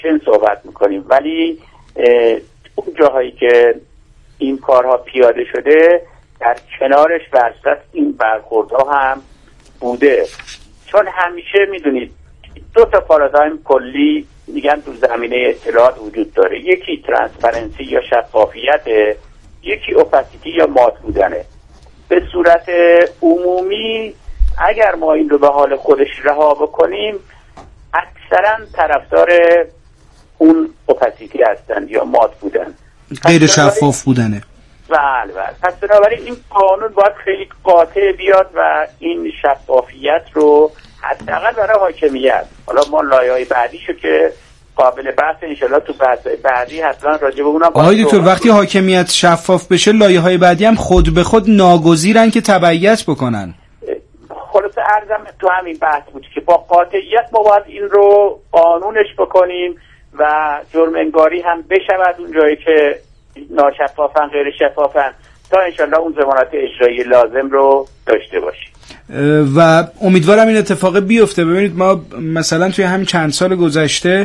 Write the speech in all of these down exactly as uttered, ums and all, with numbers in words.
اپلیکیشن صحبت میکنیم، ولی اون جاهایی که این کارها پیاده شده در کنارش ورزش این برخوردها هم بوده. چون همیشه میدونید دو تا پارادایم کلی میگن تو زمینه اطلاعات وجود داره، یکی ترانسپرنسی یا شفافیت، یکی اوپاسیتی یا مات بودنه. به صورت عمومی اگر ما این رو به حال خودش رها بکنیم اکثرا طرفدار اون اوپاسیتی هستند یا مات بودن، غیر شفاف بودنه. بله بله. پس بنابراین این قانون باید خیلی قاطع بیاد و این شفافیت رو حداقل برای حاکمیت، حالا ما لایه‌های بعدیشو که قابل بحث انشالله تو بحث بعدی حتما راجع به اونم. آقای دکتر وقتی حاکمیت شفاف بشه لایه‌های بعدی هم خود به خود ناگزیرن که تبعیت بکنن. خلاصه عرضم تو همین بحث بود که با قاطعیت ما باید این رو قانونش بکنیم و جرم انگاری هم بشود اون جایی که ناشفافن غیر شفافن تا انشالله اون ضمانت اجرایی لازم رو داشته باشیم و امیدوارم این اتفاق بیفته. ببینید ما مثلا توی همین چند سال گذشته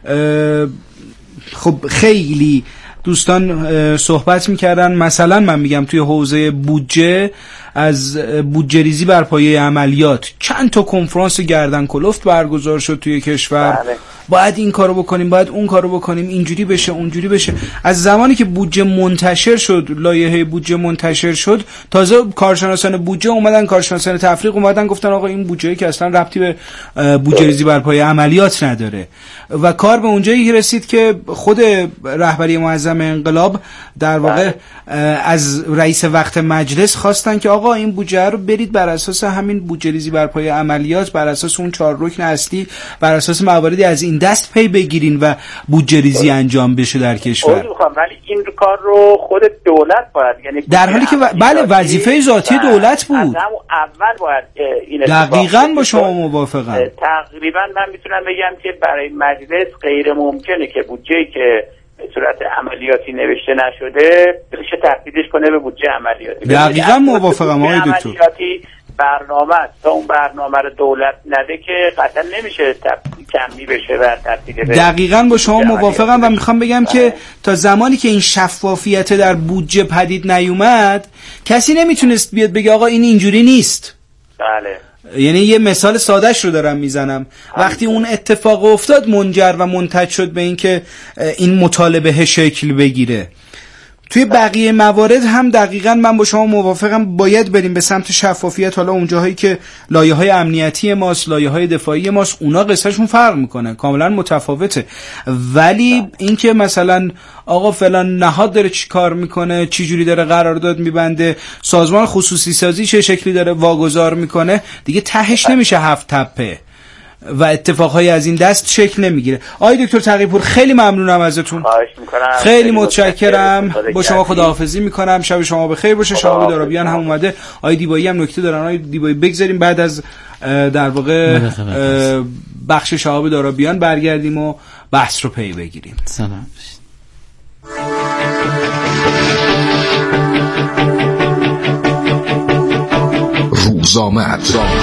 خب خیلی دوستان صحبت میکردن، مثلا من میگم توی حوزه بودجه از بودجه ریزی بر پایه عملیات چند تا کنفرانس گردن کلفت برگزار شد توی کشور. بله. باید این کارو بکنیم، باید اون کارو بکنیم، اینجوری بشه اونجوری بشه. از زمانی که بودجه منتشر شد، لایحه بودجه منتشر شد، تازه کارشناسان بودجه اومدن، کارشناسان تفریق اومدن گفتن آقا این بودجه‌ای که اصلا ربطی به بودجه ریزی بر پایه عملیات نداره و کار به اونجایی رسید که خود رهبری معظم انقلاب در واقع از رئیس وقت مجلس خواستن که آقا این بودجه رو برید بر اساس همین بودجه ریزی بر پایه عملیات، بر اساس اون چهار رکن اصلی، بر اساس مواردی از این دست پی بگیرین و بودجه ریزی انجام بشه در کشور. ولی این کار رو خود دولت باید، یعنی در حالی که و... بله وظیفه ذاتی دولت بود. از اول باید این دقیقاً با شما موافقم. تقریبا من میتونم بگم که برای مجلس غیر ممکنه که بودجه‌ای که به صورت عملیاتی نوشته نشده بشه تبدیلش کنه به بودجه عملیاتی. دقیقاً موافقم آقای دکتر. برنامه تا اون برنامه رو دولت نده که قطعا نمیشه کمی بشه و تبدیل بشه. دقیقاً با شما موافقم و میخوام بگم بله. که تا زمانی که این شفافیت در بودجه پدید نیومد کسی نمیتونست بیاد بگه آقا این اینجوری نیست. بله. یعنی یه مثال سادهش رو دارم میزنم، وقتی اون اتفاق افتاد منجر و منتج شد به این که این مطالبه شکل بگیره. توی بقیه موارد هم دقیقاً من با شما موافقم، باید بریم به سمت شفافیت. حالا اون جاهایی که لایه‌های امنیتی ماست، لایه‌های دفاعی ماست، اونا قصهشون فرق میکنه، کاملا متفاوته. ولی اینکه مثلا آقا فلان نهاد داره چی کار میکنه، چی جوری داره قرارداد میبنده، سازمان خصوصی سازی چه شکلی داره واگذار میکنه، دیگه تهش نمیشه هفت تپه و اتفاقهای از این دست شکل نمیگیره. آقای دکتر تقی‌پور خیلی ممنونم ازتون. خواهش میکنم. خیلی متشکرم. با شما خداحافظی میکنم. شب شما بخیر باشه. شهاب دارابیان هم اومده. آقای دیبایی هم نکته دارن. آقای دیبایی بگذاریم بعد از در واقع بخش شهاب دارابیان برگردیم و بحث رو پی بگیریم. سلام. روزآمد.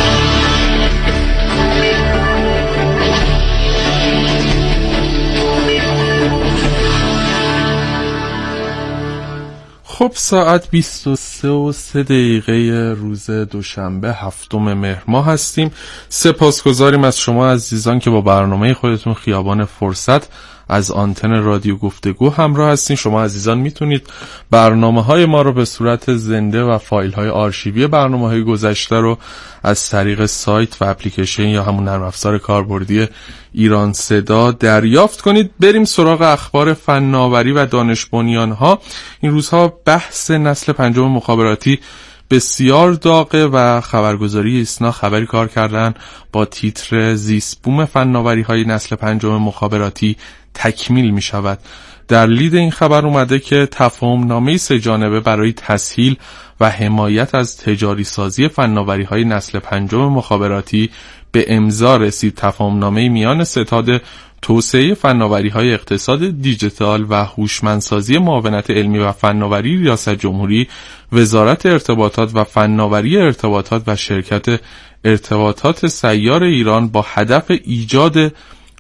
خب ساعت بیست و سه و سه دقیقه روز دوشنبه هفتم مهر ماه هستیم. سپاسگزاریم از شما عزیزان که با برنامه خودتون خیابان فرصت از آنتن رادیو گفتگو همراه هستین. شما عزیزان میتونید برنامه‌های ما رو به صورت زنده و فایل‌های آرشیوی برنامه‌های گذشته رو از طریق سایت و اپلیکیشن یا همون نرم افزار کاربردی ایران صدا دریافت کنید. بریم سراغ اخبار فناوری و دانش بنیان‌ها. این روزها بحث نسل پنجم مخابراتی بسیار داغه و خبرگزاری ایسنا خبری کار کردن با تیتر زیست بوم فناوری های نسل پنجم مخابراتی تکمیل می شود. در لید این خبر اومده که تفاهم نامه سه جانبه برای تسهیل و حمایت از تجاری سازی فناوری های نسل پنجم مخابراتی به امضا رسید. تفاهم نامه میان ستاد توسعه فناوری‌های اقتصاد دیجیتال و هوشمندسازی معاونت علمی و فناوری ریاست جمهوری، وزارت ارتباطات و فناوری ارتباطات و شرکت ارتباطات سیار ایران با هدف ایجاد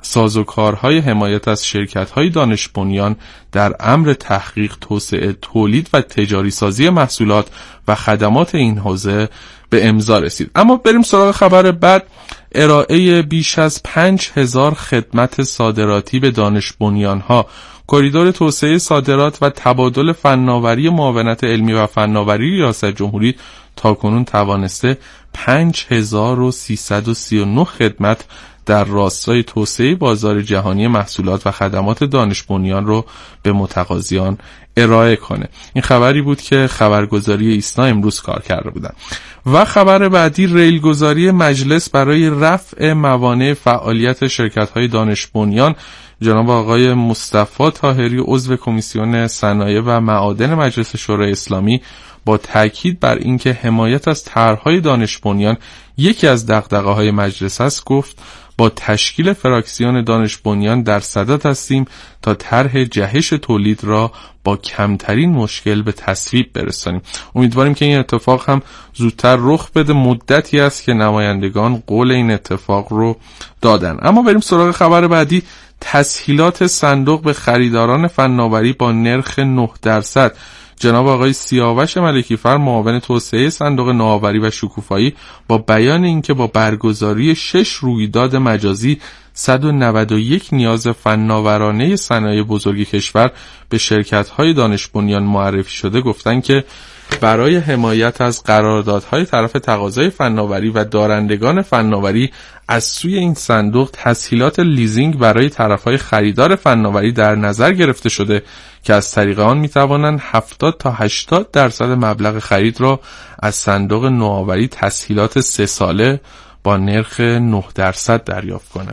سازوکارهای حمایت از شرکت‌های دانش بنیان در امر تحقیق، توسعه، تولید و تجاری سازی محصولات و خدمات این حوزه به امضا رسید. اما بریم سراغ خبر بعد. ارائه بیش از پنج هزار خدمت صادراتی به دانش بنیان‌ها. کریدور توسعه صادرات و تبادل فناوری معاونت علمی و فناوری ریاست جمهوری تاکنون توانسته پنج هزار و سیصد و سی و نه خدمت در راستای توسعه بازار جهانی محصولات و خدمات دانش بنیان رو به متقاضیان ارائه کنه. این خبری بود که خبرگزاری ایسنا امروز کار کرده بودن. و خبر بعدی، ریلگذاری مجلس برای رفع موانع فعالیت شرکت‌های دانش بنیان. جناب آقای مصطفی طاهری عضو کمیسیون صنایع و معادن مجلس شورای اسلامی با تاکید بر اینکه حمایت از طرح‌های دانش بنیان یکی از دغدغه‌های مجلس است، گفت با تشکیل فراکسیون دانش بنیان در صدد هستیم تا طرح جهش تولید را با کمترین مشکل به تصویب برسانیم. امیدواریم که این اتفاق هم زودتر رخ بده. مدتی است که نمایندگان قول این اتفاق رو دادن. اما بریم سراغ خبر بعدی. تسهیلات صندوق به خریداران فناوری با نرخ نه درصد. جناب آقای سیاوش ملکی فر معاون توسعه صندوق نوآوری و شکوفایی با بیان اینکه با برگزاری شش رویداد مجازی صد و نود و یک نیاز فناورانه صنایع بزرگ کشور به شرکت‌های دانش بنیان معرفی شده، گفتن که برای حمایت از قراردادهای طرف تقاضای فناوری و دارندگان فناوری از سوی این صندوق تسهیلات لیزینگ برای طرفهای خریدار فناوری در نظر گرفته شده که از طریق آن میتوانند هفتاد تا هشتاد درصد مبلغ خرید را از صندوق نوآوری تسهیلات سه ساله با نرخ نه درصد دریافت کنه.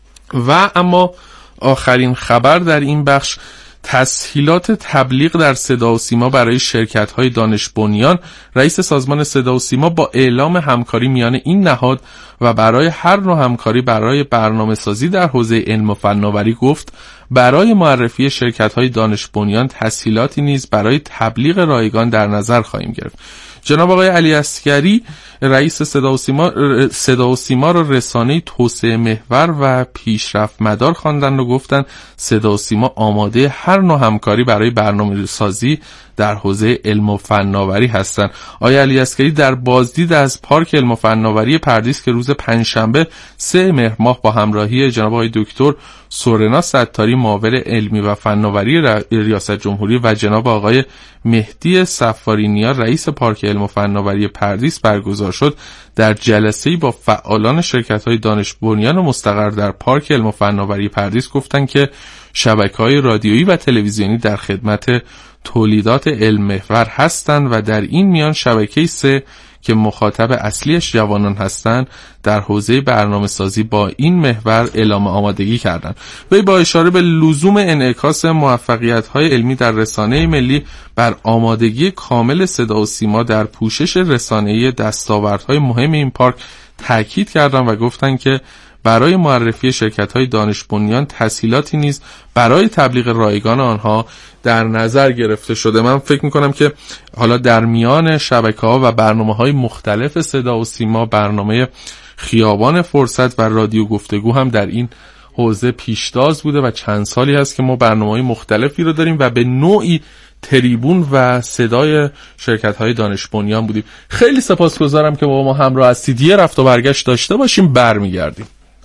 و اما آخرین خبر در این بخش، تسهیلات تبلیغ در صدا و سیما برای شرکت‌های دانش بنیان. رئیس سازمان صدا و سیما با اعلام همکاری میان این نهاد و برای هر نوع همکاری برای برنامه‌سازی در حوزه علم و فناوری گفت برای معرفی شرکت‌های دانش بنیان تسهیلاتی نیز برای تبلیغ رایگان در نظر خواهیم گرفت. جناب آقای علی عسگری رئیس صدا و سیما صدا و سیما را رسانه توسعه محور و پیشرفت مدار خواندند و گفتند صدا و سیما آماده هر نوع همکاری برای برنامه‌سازی در حوزه علم و فناوری هستند. آقای علی عسگری در بازدید از پارک علم و فناوری پردیس که روز پنجشنبه سه مهر ماه با همراهی جناب آقای دکتر سورنا ستاری معاون علمی و فناوری ریاست جمهوری و جناب آقای مهدی صفارینیا رئیس پارک علم و فناوری پردیس برگزار شد، در جلسه‌ای با فعالان شرکت‌های دانش بنیان و مستقر در پارک علم و فناوری پردیس گفتند که شبکه‌های رادیویی و تلویزیونی در خدمت تولیدات علم محور هستند و در این میان شبکه سه که مخاطب اصلیش جوانان هستند در حوزه برنامه سازی با این محور اعلام آمادگی کردند. وی با اشاره به لزوم انعکاس موفقیت‌های علمی در رسانه ملی بر آمادگی کامل صدا و سیما در پوشش رسانه‌ای دستاوردهای مهم این پارک تاکید کردند و گفتند که برای معرفی شرکت‌های دانش بنیان تسهیلاتی نیز برای تبلیغ رایگان آنها در نظر گرفته شده. من فکر می‌کنم که حالا در میان شبکه‌ها و برنامه‌های مختلف صدا و سیما برنامه خیابان فرصت و رادیو گفتگو هم در این حوزه پیشتاز بوده و چند سالی هست که ما برنامه‌های مختلفی رو داریم و به نوعی تریبون و صدای شرکت‌های دانش بنیان بودیم. خیلی سپاسگزارم که با ما همراه هستید. یه رفت و برگشت داشته باشیم، برمیگردیم.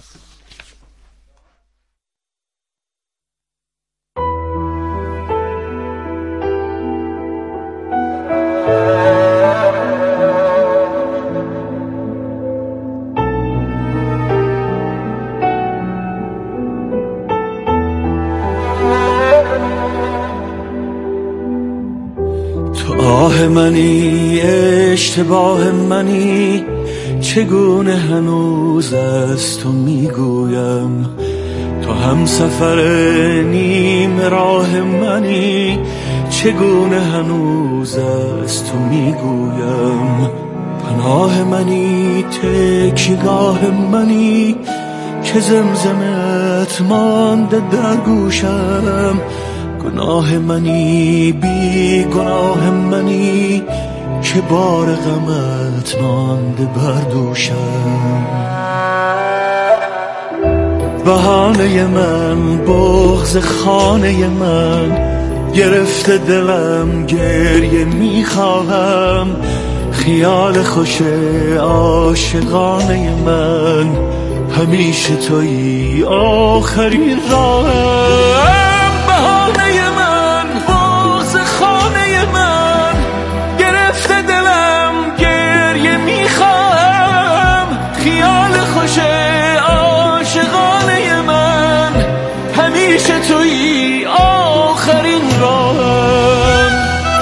آه منی اشتباه منی چگونه هنوز از تو میگویم، تو هم سفر نیم راه منی چگونه هنوز از تو میگویم، پناه منی تکیگاه منی که زمزمت مانده در گوشم، گناه منی بی گناه منی که بار غمت مانده بر دوشم. بهانه من بغض خانه من، گرفته دلم گریه میخواهم، خیال خوش عاشقانه من، همیشه تویی آخرین راهم. بهانه من بغض خانه من، گرفته دلم گریه میخواهم، خیال خوش عاشقانه من، همیشه تویی آخرین راهم.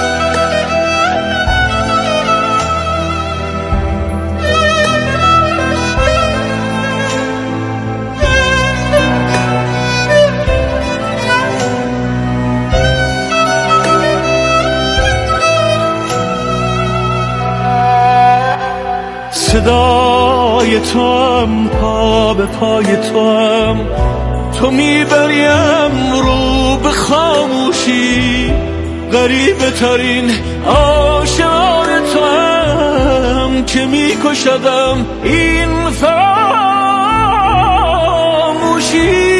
صدای تو هم پا به پای تو هم، تو میبریم رو به خاموشی، غریبه ترین عاشقان تو هم که میکشدم این فراموشی.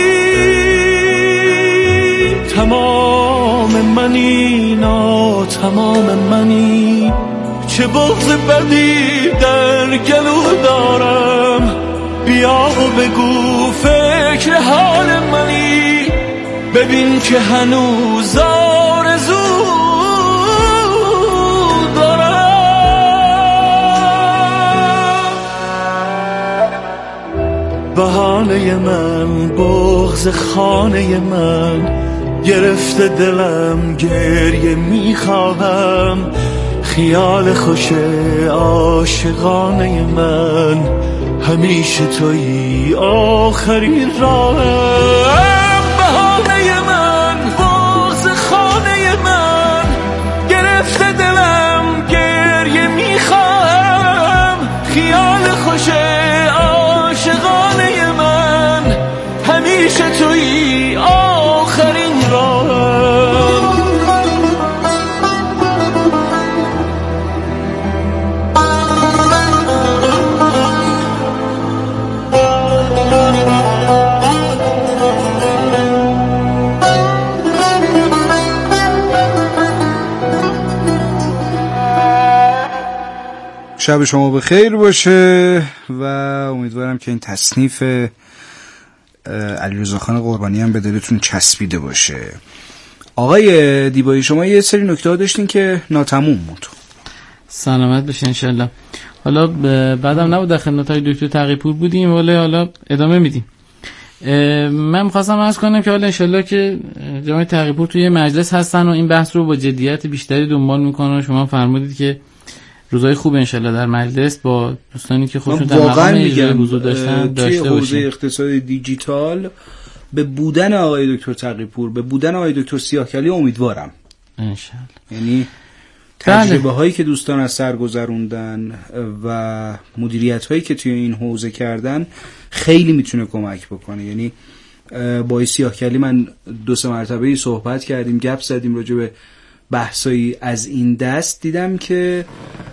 تمام منی نا تمام منی، چه بغض بدی در گلو دارم، بیا و بگو فکر حال منی، ببین که هنوز آرزو دارم. بهانه من بغض خانه من، گرفته دلم گریه میخواهم، خیال خوش عاشقانه من، همیشه تویی آخرین راهم. بهانه من بغض خانه من، گرفته دلم گریه میخواهم، خیال خوش عاشقانه من، همیشه تویی آخرین راهم. شب شما بخیر باشه و امیدوارم که این تصنیف علیرضا خان قربانی هم به دلتون چسبیده باشه. آقای دیبایی شما یه سری نکته داشتین که ناتموم بود. سلامت بشه انشالله. حالا بعدم نبود در خدمت های دکتر تقی‌پور بودیم ولی حالا ادامه میدیم. من می‌خواستم عرض کنم که حالا انشالله که جناب تقی‌پور توی مجلس هستن و این بحث رو با جدیت بیشتری دنبال میکنن. شما فرمودید که روزای خوب انشالله در مجلس با دوستانی که خودشون در مقام اجرای حضور داشتن داشته باشیم. توی حوزه اقتصاد دیجیتال به بودن آقای دکتر تقی‌پور، به بودن آقای دکتر سیاهکلی امیدوارم انشالله. یعنی تجربه هایی که دوستان از سر گذروندن و مدیریت هایی که توی این حوزه کردن خیلی میتونه کمک بکنه. یعنی با سیاهکلی من دو سه مرتبه صحبت کردیم، گپ زدیم راجع به بحثایی از این دست، دیدم که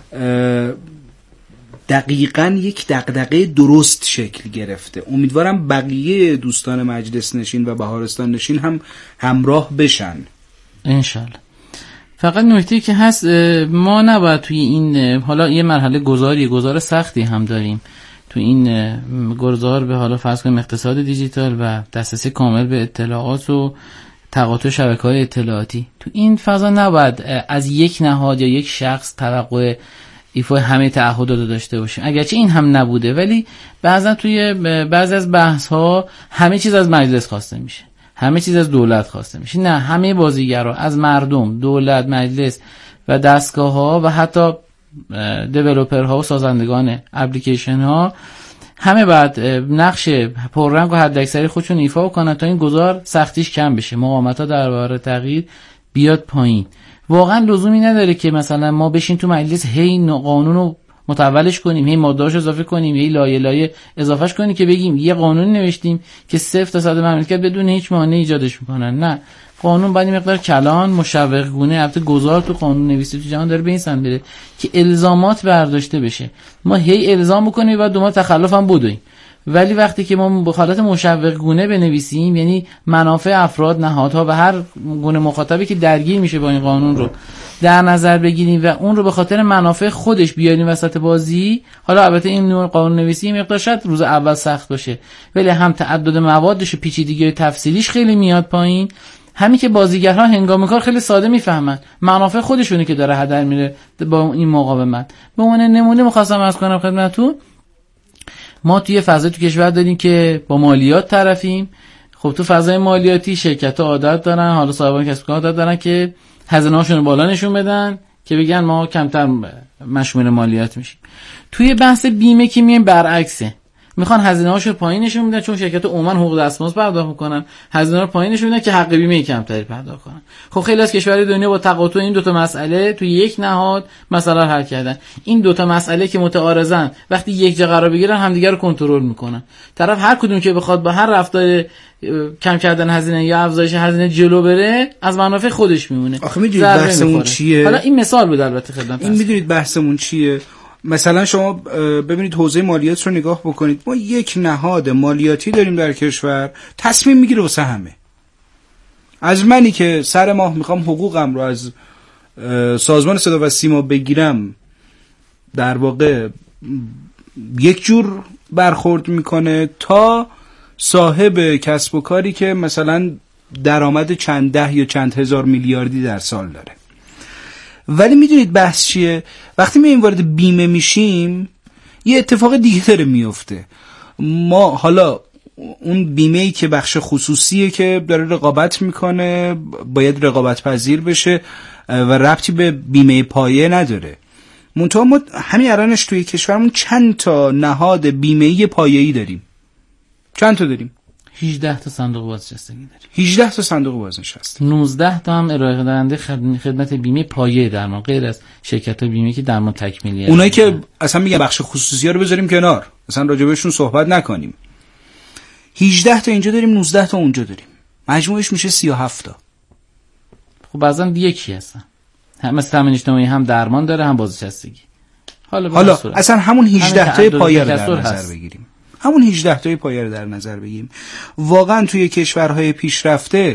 دقیقاً یک دغدغه درست شکل گرفته. امیدوارم بقیه دوستان مجلس نشین و بهارستان نشین هم همراه بشن انشالله. فقط نکته که هست، ما نباید توی این حالا یه مرحله گذاری گذار سختی هم داریم تو این گذار به حالا فرض کنیم اقتصاد دیجیتال و دسترسی کامل به اطلاعات و تقاطع شبکه‌های اطلاعاتی. تو این فضا نباید از یک نهاد یا یک شخص توقع ایفای همه تعهدات رو داشته باشیم، اگرچه این هم نبوده، ولی بعضا توی بعضی از بحث‌ها همه چیز از مجلس خواسته میشه، همه چیز از دولت خواسته میشه. نه، همه بازیگرا، از مردم، دولت، مجلس و دستگاه‌ها و حتی دیولپرها و سازندگان اپلیکیشن‌ها همه بعد نقش پررنگ و حداکثری خودشون ایفا کنن تا این گذار سختیش کم بشه، مقاومت‌ها در برابر تغییر بیاد پایین. واقعا لزومی نداره که مثلا ما بشین تو مجلس هی قانون رو متولش کنیم، هی ماده‌اش اضافه کنیم، هی لایه لایه اضافهش کنیم که بگیم یه قانون نوشتیم که صفر تا صد مملکت بدون هیچ مانع ایجادش میکنن. نه، قانون باید مقدار کلان مشوق گونه، البته گذار تو قانون نویسی تو جهان داره به این سمت میره که الزامات برداشته بشه. ما هی الزام بکنیم و دو ما تخلف هم بدویم. ولی وقتی که ما به حالت مشوق گونه بنویسیم، یعنی منافع افراد، نهادها و هر گونه مخاطبی که درگیر میشه با این قانون رو در نظر بگیریم و اون رو به خاطر منافع خودش بیاریم وسط بازی، حالا البته این نوع قانون نویسی مقدار شاید روز اول سخت باشه، ولی هم تعدد موادش و پیچیدگی تفصیلیش خیلی میاد پایین، همین که بازیگرها هنگام کار خیلی ساده میفهمن منافع خودشونه که داره هدر میره با این مقاومت. به عنوان نمونه می‌خواستم عرض کنم خدمتتون، ما توی فضای تو کشور داریم که با مالیات طرفیم. خب تو فضای مالیاتی شرکت‌ها عادت دارن، حالا صاحبان کسب و کار عادت دارن که هزینه‌هاشون رو بالا نشون بدن که بگن ما کمتر مشمول مالیات میشیم. توی بحث بیمه که میایم برعکسه، میخوان هزینه‌هاشو رو پایین نشون بدن، چون شرکت‌ها عموما حقوق دستمزد پرداخت میکنن، هزینه‌ها رو پایین نشون بدن که حق بیمه کمتری پرداخت کنن. خب خیلی از کشورهای دنیا با تقاطع این دو تا مسئله توی یک نهاد مسئله حل کردن. این دو تا مسئله که متعارضن وقتی یک جا قرار بگیرن همدیگه رو کنترل میکنن. طرف هر کدوم که بخواد با هر رفتار کم کردن هزینه یا افزایش هزینه جلو بره، از منافع خودش میمونه. آخه میدونید بحثمون چیه؟ حالا این مثال بود البته خدمت. این میدونید بحثمون چیه؟ مثلا شما ببینید حوزه مالیات رو نگاه بکنید، ما یک نهاد مالیاتی داریم در کشور، تصمیم میگیره واسه همه. از منی که سر ماه میخوام حقوقم رو از سازمان صدا و سیما بگیرم، در واقع یک جور برخورد میکنه، تا صاحب کسب و کاری که مثلا درآمد چند ده یا چند هزار میلیاردی در سال داره. ولی میدونید بحث چیه؟ وقتی ما این وارد بیمه میشیم یه اتفاق دیگه داره میفته. ما حالا اون بیمه‌ای که بخش خصوصیه که داره رقابت میکنه باید رقابت پذیر بشه و ربطی به بیمه پایه نداره. منتها ما همین الانش توی کشورمون چند تا نهاد بیمه‌ای پایه‌ای داریم. چند تا داریم؟ هجده تا صندوق بازنشستگی داریم. هجده تا صندوق بازنشستگی. نوزده تا هم ارائه دهنده خدمت بیمه پایه درمان، غیر از شرکت‌های بیمه که درمان تکمیلی. اونایی که اصلا میگن بخش خصوصی‌ها رو بذاریم کنار، اصلا راجع بهشون صحبت نکنیم. هجده تا اینجا داریم، نوزده تا اونجا داریم. مجموعش میشه سی و هفت تا. خب بعضن یکی هستن. هم مثل تامین اجتماعی هم درمان داره هم بازنشستگی. حالا حالا اصلا همون هجده تا پایه رو در نظر بگیریم. همون هجده تای پایه رو در نظر بگیریم. واقعا توی کشورهای پیشرفته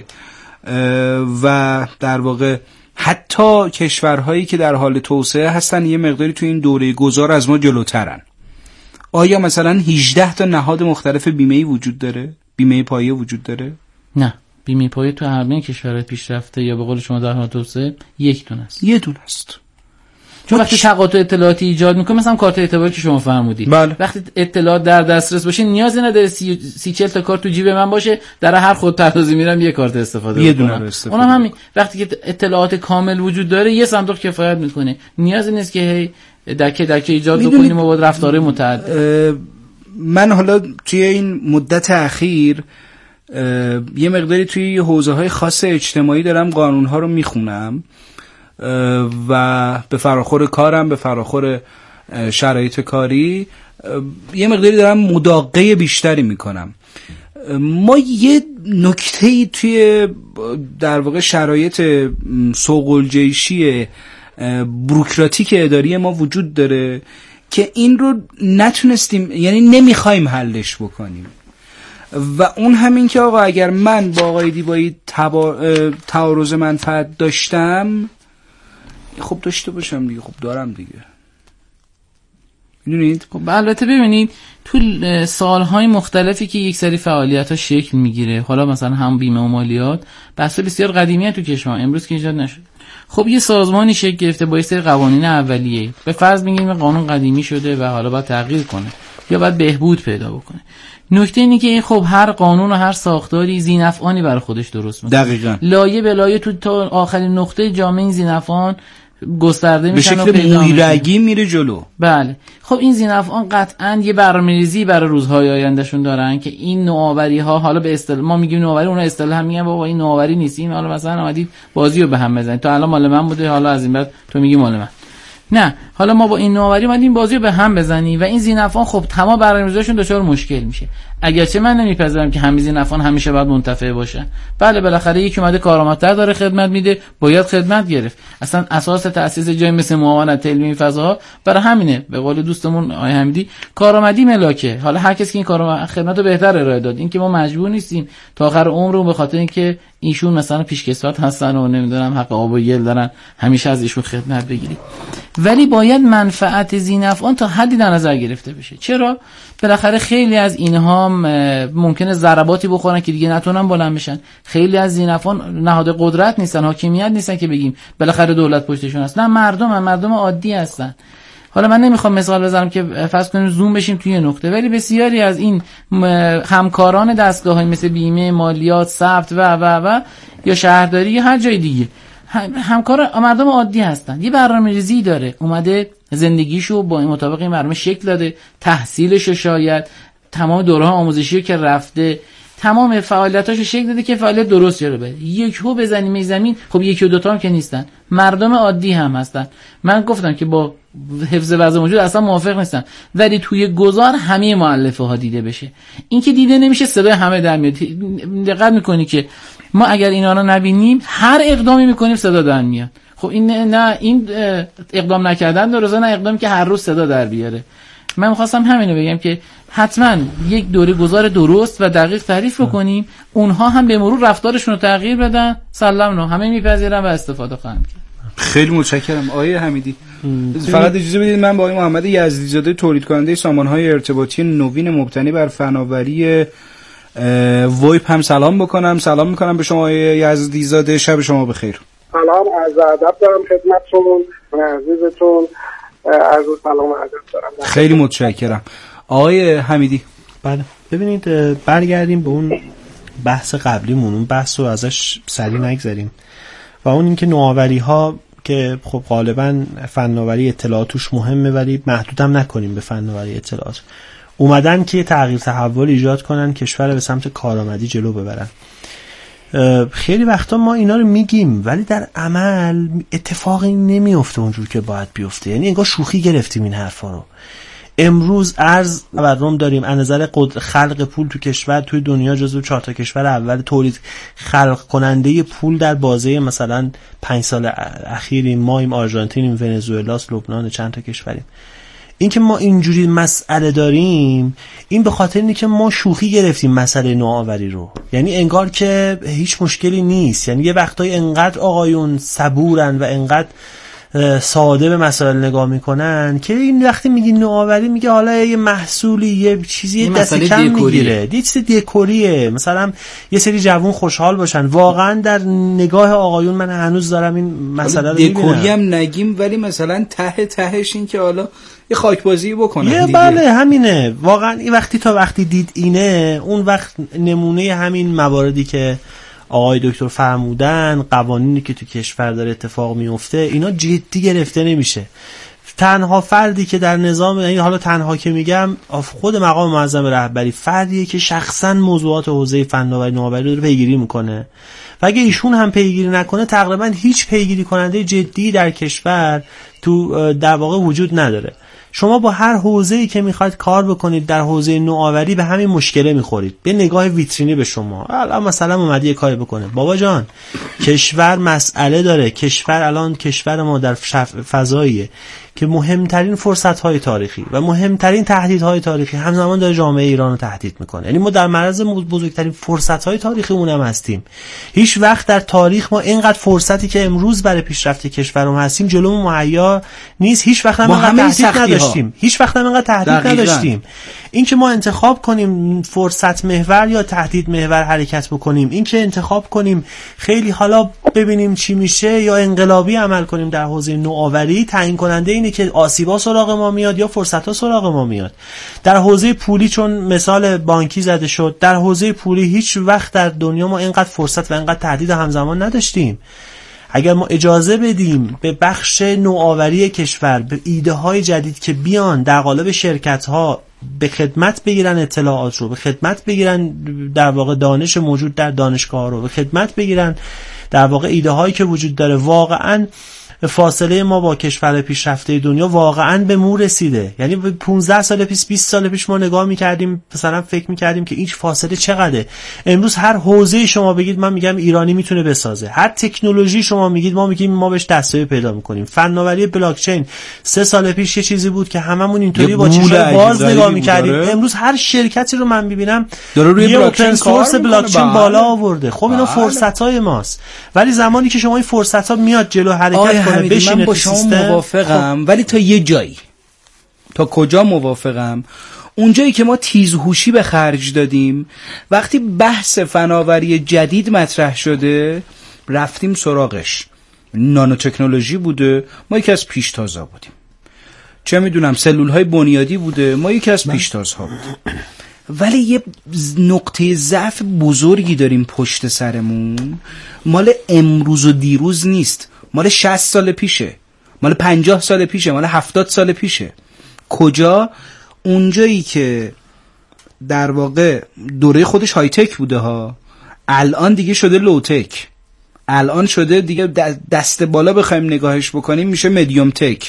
و در واقع حتی کشورهایی که در حال توسعه هستن یه مقداری توی این دوره گذار از ما جلوترن. آیا مثلا هجده تا نهاد مختلف بیمه‌ای وجود داره؟ بیمه پایه وجود داره؟ نه، بیمه پایه تو همه کشورهای پیشرفته یا به قول شما در حال توسعه یک دونه است. یه دونه است. چون وقتی تقاطع اطلاعاتی ایجاد میکنه، مثلا کارت اعتباری که شما فرمودید، بله. وقتی اطلاعات در دسترس باشه نیازی نداره سی, سی چهل تا کارت تو جیب من باشه، در هر خودپردازی میرم یه کارت استفاده یه بکنم. دونه رو استفاده. اونم همین، وقتی که اطلاعات کامل وجود داره یه صندوق کفایت میکنه، نیازی نیست که هی دکه دکه ایجاد بکنیم و با رفتارهای متعدد. من حالا توی این مدت اخیر یه مقداری توی حوزه‌های خاص اجتماعی دارم قانون‌ها رو میخونم و به فراخور کارم، به فراخور شرایط کاری یه مقداری دارم مداقه بیشتری میکنم. ما یه نکته‌ای توی در واقع شرایط سوق الجیشی بوروکراتیک اداری ما وجود داره که این رو نتونستیم، یعنی نمیخوایم حلش بکنیم. و اون همین که آقا اگر من با آقای دیبایی تعارض منفعت داشتم، خب داشته باشم دیگه، خب دارم دیگه. میدونید؟ خب البته ببینید تو سالهای مختلفی که یک سری فعالیت ها شکل میگیره، حالا مثلا هم بیمه و مالیات بحث بسیار قدیمیه تو کشور، امروز که ایجاد نشد. خب یه سازمانی شکل گرفته با یه سری قوانین اولیه، به فرض میگیم قانون قدیمی شده و حالا باید تغییر کنه یا باید بهبود پیدا بکنه. نکته اینه که خب هر قانون و هر ساختاری ذی‌نفعانی برای خودش درست میکنه. دقیقاً. لایه به لایه تو تا آخرین نقطه جامعه این ذی‌نفعان گسترده میشن و پیدا میشن، به شکل مویرگی میره جلو. بله. خب این ذی‌نفعان قطعاً یه برنامه‌ریزی برای روزهای آیندهشون دارن که این نوآوری ها، حالا به اصطلاح ما میگیم نوآوری، اونا اصطلاحاً میگن بابا این نوآوری نیست، این حالا مثلا اومدید بازیو به هم بزنید، تو الان مال من بوده، حالا از این بعد تو میگی مال من. نه حالا ما با این نوآوری اومدیم این بازی رو به هم بزنیم و این ذی‌نفعان خب تمام برنامه‌ریزیشون دچار مشکل میشه. اگرچه من نمیپذیرم که همه ذی‌نفعان همیشه باید منتفع باشن. بله بالاخره یکی اومده کارآمدتر داره خدمت میده، باید خدمت گرفت. اصلا اساس تأسیس جای مثل معاونت علمی فضاها برای همینه. به قول دوستمون آقای حمیدی کارآمدی ملاکه. حالا هر کسی که این کارو خدمت رو بهتر ارائه داد، این که ما مجبور نیستیم تا آخر عمرمون به خاطر اینکه ایشون مثلا پیشکسوت هستن و نمیدونم حق آب و گل دارن همیشه از ایشون خدمت بگیریم. ولی باید منفعت ذی‌نفعان تا حدی در نظر گرفته بشه. چرا؟ بالاخره خیلی از اینها ممکنه ضرباتی بخورن که دیگه نتونن بلند بشن. خیلی از ذی‌نفعان نهاد قدرت نیستن، حاکمیت نیستن که بگیم بالاخره دولت پشتشون هست. نه، مردم هم مردم عادی هستن. حالا من نمیخوام مثال بزنم که فرض کنیم زوم بشیم توی نقطه، ولی بسیاری از این همکاران دستگاه‌های مثل بیمه، مالیات، ثبت و و و یا شهرداری یا هر جای دیگه همکار مردم عادی هستن. یه برنامه‌ریزی داره، اومده زندگیشو با این مطابق این برنامه شکل داده، تحصیلشو شاید تمام دوره‌ها آموزشی که رفته، تمام فعالیتاشو شکل داده که فعالیت درست جلو بره. یکو بزنیم زمین، خب یکی و دو تا هم که نیستن، مردم عادی هم هستن. من گفتم که با حفظ وضع موجود اصلا موافق نیستم، ولی توی گذار همه مؤلفه ها دیده بشه. این که دیده نمیشه صدای همه در میاد. دقت میکنی که ما اگر اینا رو نبینیم هر اقدامی میکنیم صدا در میاد. خب این نه این اقدام نکردن درسته، نه اقدامی که هر روز صدا در بیاره. من می‌خواستم همینو بگم که حتما یک دوره گذار درست و دقیق تعریف بکنیم، اونها هم به مرور رفتارشون رو تغییر بدن. سلام نه همه میپذیرن و استفاده خواهند کرد. خیلی متشکرم آقای حمیدی. فقط اجازه بدید من با آقای محمد یزدی‌زاده تولید کننده سامانه‌های ارتباطی نوین مبتنی بر فناوری وایپ هم سلام بکنم. سلام میکنم به شما آقای یزدی‌زاده، شب شما بخیر. سلام، عرض ادب دارم خدمتتون عزیزتون، عرض سلام و ادب دارم. خیلی متشکرم آقای حمیدی. بله ببینید برگردیم به اون بحث قبلیمون، اون بحث رو ازش سریع نگذاریم و اون اینکه نوآوری ها که خب غالبا فناوری اطلاعات توش مهمه ولی محدودم نکنیم به فناوری اطلاعات، اومدن که تغییر تحول ایجاد کنن، کشور به سمت کارآمدی جلو ببرن. خیلی وقتا ما اینا رو میگیم ولی در عمل اتفاقی نمیفته اونجور که باید بیفته. یعنی انگار شوخی گرفتیم این حرفا رو. امروز ارز تورم داریم، از نظر خلق پول تو کشور توی دنیا جزو چهار تا کشور اول تولید خلق کننده پول در بازه مثلا پنج سال اخیریم. مایم، آرژانتینیم، ونزوئلاس، لبنان، چند تا کشوریم. این که ما اینجوری مسئله داریم این به خاطر اینه که ما شوخی گرفتیم مسئله نوآوری رو. یعنی انگار که هیچ مشکلی نیست. یعنی یه وقتایی انقدر آقایون صبورن و انقدر ساده به مسائل نگاه میکنن که این وقتی میگی نوآوری میگه حالا یه محصولی یه چیزی یه دست کم میگیره، یه چیز دکوریه، مثلا یه سری جوون خوشحال باشن. واقعا در نگاه آقایون من هنوز دارم این مسئله رو میبینم. دکوری هم نگیم ولی مثلا ته تهش این که حالا یه خاکبازی بکنن یه دیگه. بله همینه. واقعا این وقتی تا وقتی دید اینه، اون وقت نمونه همین مواردی که آقای دکتر فرمودن، قوانینی که تو کشور داره اتفاق میفته، اینا جدی گرفته نمیشه. تنها فردی که در نظام، یعنی حالا تنها که میگم خود مقام معظم رهبری، فردیه که شخصا موضوعات حوزه فناوری نوآوری رو پیگیری میکنه و اگه ایشون هم پیگیری نکنه تقریبا هیچ پیگیری کننده جدی در کشور تو در واقع وجود نداره. شما با هر حوزه‌ای که میخواید کار بکنید در حوزه نوآوری به همین مشکله میخورید. به نگاه ویترینی به شما الان مثلا اومدی کاری بکنه، بابا جان کشور مسئله داره. کشور الان کشور ما در فضاییه که مهمترین فرصت‌های تاریخی و مهمترین تهدیدهای تاریخی همزمان داره جامعه ایران رو تهدید میکنه. یعنی ما در معرض بزرگترین فرصت‌های تاریخیمون هم هستیم. هیچ وقت در تاریخ ما اینقدر فرصتی که امروز برای پیشرفت کشورمون هستیم جلومون مهیا نیست. هیچ وقت هم اینقدر تهدید نداشتیم. هیچ وقت هم اینقدر تهدید نداشتیم. این که ما انتخاب کنیم فرصت محور یا تهدید محور حرکت بکنیم، این که انتخاب کنیم خیلی حالا ببینیم چی میشه یا انقلابی عمل کنیم در حوزه نوآوری، تعیین کننده اینه که آسیبا سراغ ما میاد یا فرصت‌ها سراغ ما میاد. در حوزه پولی چون مثال بانکی زده شد، در حوزه پولی هیچ وقت در دنیا ما اینقدر فرصت و اینقدر تهدید همزمان نداشتیم. اگر ما اجازه بدیم به بخش نوآوری کشور، به ایده های جدید که بیان در قالب شرکت ها به خدمت بگیرن اطلاعات رو، به خدمت بگیرن در واقع دانش موجود در دانشگاه رو، به خدمت بگیرن در واقع ایده هایی که وجود داره، واقعا فاصله ما با کشور پیشرفته دنیا واقعا به مو رسیده. یعنی پانزده سال پیش، بیست سال پیش ما نگاه می‌کردیم مثلا فکر می‌کردیم که این فاصله چقدره. امروز هر حوزه شما بگید من میگم ایرانی میتونه بسازه. هر تکنولوژی شما میگید ما میگیم ما بهش دستیابی پیدا می‌کنیم. فناوری بلاک چین سه سال پیش یه چیزی بود که هممون اینطوری با چشم باز نگاه می‌کردیم. امروز هر شرکتی رو من می‌بینم داره روی اوپن سورس بلاک چین بالا آورده. خب اینا فرصت‌های ماست. ولی زمانی که شما این فرصت‌ها میاد جلو حرکت کنه بشینه من با شما سیستم موافقم. خب. ولی تا یه جایی، تا کجا موافقم؟ اونجایی که ما تیزهوشی به خرج دادیم، وقتی بحث فناوری جدید مطرح شده رفتیم سراغش. نانو تکنولوژی بوده، ما یکی از پیشتازا بودیم. چه میدونم سلول های بنیادی بوده، ما یکی از پیشتازها بودیم. ولی یه نقطه ضعف بزرگی داریم پشت سرمون، مال امروز و دیروز نیست، مال شصت سال پیشه، مال پنجاه سال پیشه، مال هفتاد سال پیشه. کجا؟ اونجایی که در واقع دوره خودش های تک بوده ها، الان دیگه شده لو تک، الان شده دیگه دست بالا بخوایم نگاهش بکنیم میشه مدیوم تک.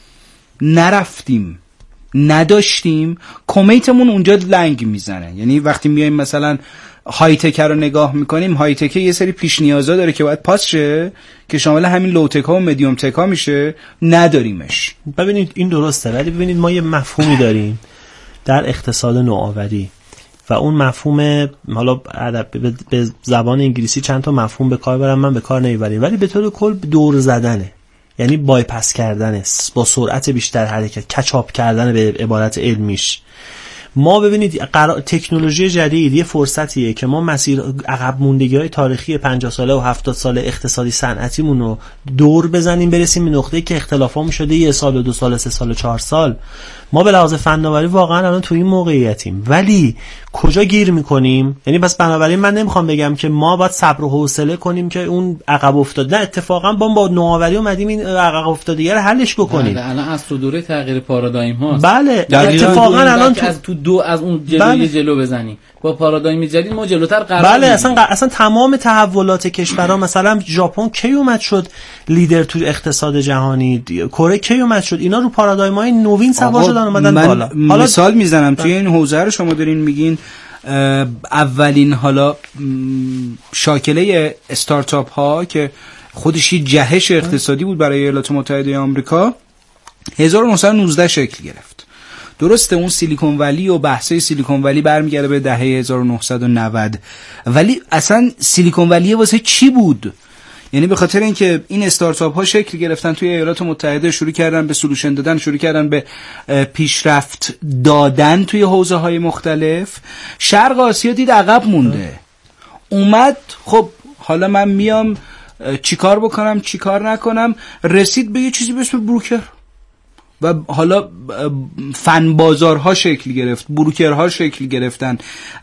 نرفتیم، نداشتیم، کمیتمون اونجا لنگ میزنه. یعنی وقتی میایم مثلا های تک رو نگاه میکنیم، های تک یه سری پیش نیازا داره که باید پاس شه که شامل همین لو تک ها و مدیوم تک ها میشه، نداریمش. ببینید این درسته، ولی ببینید ما یه مفهومی داریم در اقتصاد نوآوری و اون مفهوم، حالا به زبان انگلیسی چند تا مفهوم به کار برم، من به کار نمیبریم، ولی به طور کل دور زدنه، یعنی بایپاس کردنه، با سرعت بیشتر حرکت، کچاپ کردن به عبارت علمیش. ما ببینید قرار... تکنولوژی جدید یه فرصتیه که ما مسیر عقب موندگی‌های تاریخی پنجاه ساله و هفتاد ساله اقتصادی صنعتیمون رو دور بزنیم، برسیم به نقطه‌ای که اختلافامون شده یه سال و دو سال، سه سال و چهار سال. ما به لحاظ فناوری واقعا الان تو این موقعیتیم، ولی کجا گیر میکنیم؟ یعنی بس بنابراین من نمیخوام بگم که ما باید صبر و حوصله کنیم که اون عقب افتاد، نه، اتفاقا با با نوآوری اومدیم این عقب افتادگی رو حلش بکنیم. بله، الان از تو دوره تغییر پارادایم هاست. بله، اتفاقا الان تو از تو دو از اون جلوی بله. جلو بزنی با پارادایم جدید ما جلوتر قرار بله میدیم. اصلا اصلا تمام تحولات کشورها، مثلا ژاپن کی اومد شد لیدر تو اقتصاد جهانی، کره کی اومد شد، اینا رو پارادایم‌های نوین سوار شدن اومدن بالا. حالا مثال میزنم توی این حوزه رو شما دارین میگین اولین حالا شاکله استارتاپ ها که خودش یه جهش اقتصادی بود برای ایالات متحده آمریکا هزار و نهصد و نوزده شکل گرفت. درسته اون سیلیکون ولی و بحثای سیلیکون ولی برمیگرده به دهه هزار و نهصد و نود، ولی اصلا سیلیکون ولی واسه چی بود؟ یعنی به خاطر اینکه این استارتاپ ها شکل گرفتن توی ایالات متحده، شروع کردن به سولوشن دادن، شروع کردن به پیشرفت دادن توی حوزه های مختلف. شرق آسیا دید عقب مونده، اومد خب حالا من میام چیکار بکنم چیکار نکنم، رسید به یه چیزی به اسم بروکر و حالا فن بازارها شکل گرفت، بروکرها شکل گرفتن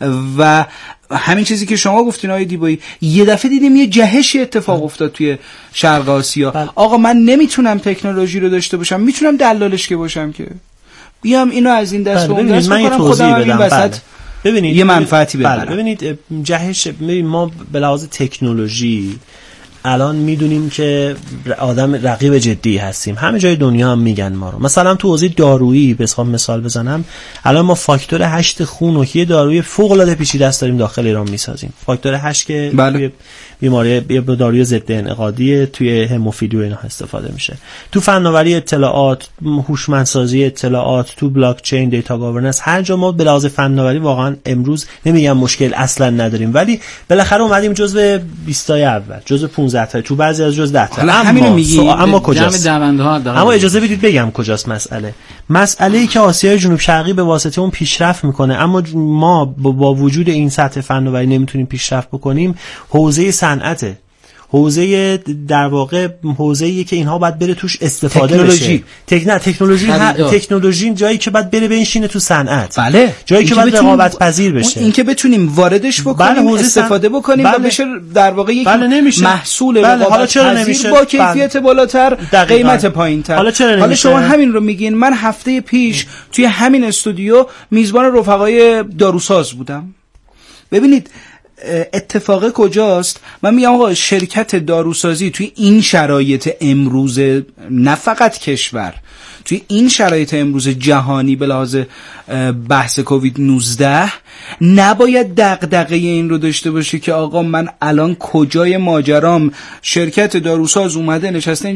و همین چیزی که شما گفتین آقای دیبایی، یه دفعه دیدیم یه جهشی اتفاق افتاد توی شرق آسیا. بل. آقا من نمیتونم تکنولوژی رو داشته باشم، میتونم دلالش که باشم که بیام اینو از این دست به اون دست بکنم، خودم این وسط ببینید یه منفعتی ببرم. ببینید جهش، ببینید ما به لحاظ تکنولوژی الان میدونیم که آدم رقیب جدی هستیم، همه جای دنیا هم میگن ما رو. مثلا تو حوزه دارویی بخوام مثال بزنم، الان ما فاکتور هشت خون و یه داروی فوق العاده پیچیده است داریم داخل ایران میسازیم. فاکتور هشت که بله. بیماری داروی ضد انعقادی توی هموفیلی و اینا استفاده میشه. تو فناوری اطلاعات، هوشمندسازی اطلاعات، تو بلاک چین، دیتا گاورننس، هر جا ما به لحاظ فناوری واقعا امروز نمیگم مشکل اصلا نداریم، ولی بالاخره اومدیم جزو بیست تای اول، جزو پانزده تا، تو بعضی از جزو ده تا. اما سو... اما کجاست؟ اما اجازه بدید بگم کجاست مسئله. مسئله‌ای که آسیای جنوب شرقی به واسطه اون پیشرفت میکنه، اما ما با وجود این سطح فناوری نمیتونیم پیشرفت بکنیم. حوزه صنعته، حوزه در واقع حوزه‌ایه که اینها باید بره توش استفاده بشه. تکنولوژی تکنولوژی تکنولوژی جایی که باید بره بنشینه تو صنعت. بله. جایی که باید رقابت پذیر بشه. این که بتونیم واردش بکنیم، بله، استفاده بکنیم بله. و بشه در واقع یک بله محصول بله. رقابت پذیر با کیفیت بله. بالاتر، قیمت پایین‌تر. حالا چرا حالا شما همین رو میگین. من هفته پیش توی همین استودیو میزبان رفقای داروساز بودم. ببینید اتفاق کجاست؟ من میگم آقا شرکت داروسازی توی این شرایط امروز، نه فقط کشور، توی این شرایط امروز جهانی به لحاظ بحث کووید نوزده نباید دغدغه این رو داشته باشه که آقا من الان کجای ماجرام، شرکت داروساز اومده نشسته